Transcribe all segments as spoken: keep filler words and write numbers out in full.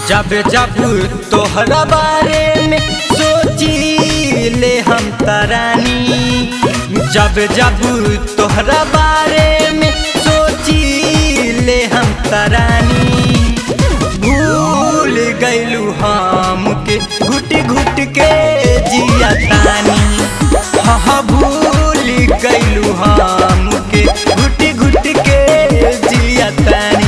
जब जब तोहरा बारे में सोची ले हम तरानी, जब जब तोहरा बारे में सोची ले हम तरानी, भूल गइलू हम के घुट घुट के जिया तानी। हाँ हाँ भूल गइलू हम के घुट घुट के जिया तानी।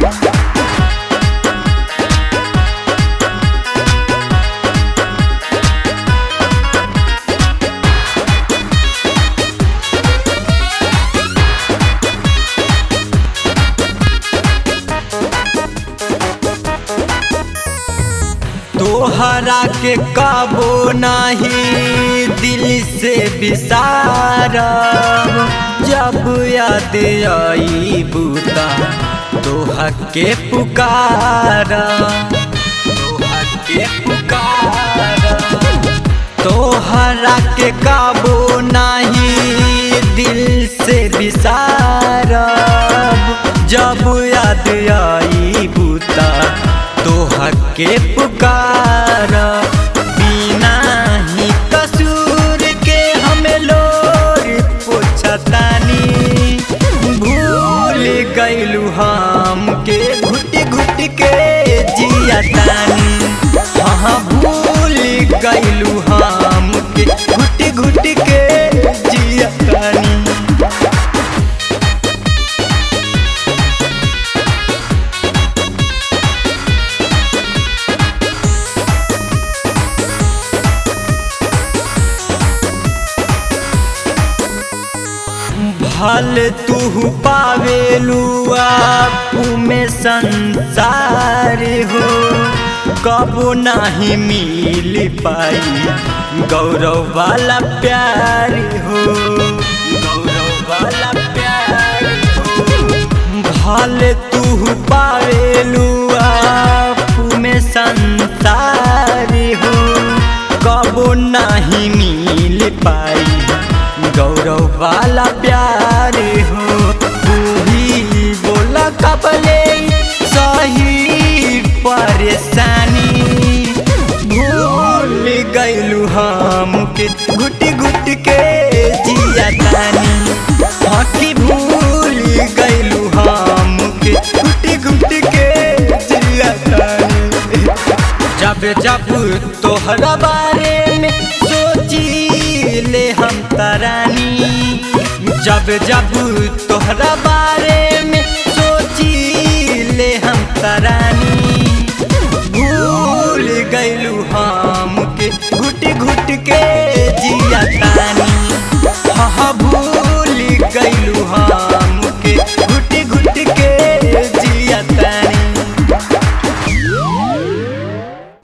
तोहरा के काबो नाही दिल से बिसारब, जब याद आई बूता तोहा के पुकारा, तोहा के पुकारा। तोहरा के काबो नाही दिल से बिसारब, जब याद आई बूता तोहा के पुकारा। बिना ही कसूर के हमें लोर पोछतानी, भूल गइलू हम के घुट घुट के जिया तानी। हाँ भूल गइलू हम के घुट घुट के जिया तानी। भल तू पावेलू आपू में संसार हो, कबो नहीं मिल पाई गौरव वाला प्यार हो, गौरव वाला प्यार हो। भल तू पावेलू आपू में संसार हो, कबो नहीं मिल पाई गौरव वाला प्यार हो। तू ही बोला कबले सही परेशानी, भूल गइलू हम के घुट घुट के जिया तानी। हाँ कि भूल गइलू हम के घुट घुट के जिया तानी। जब जब तोहरा बारे में सोची ले हम तरानी, जब जब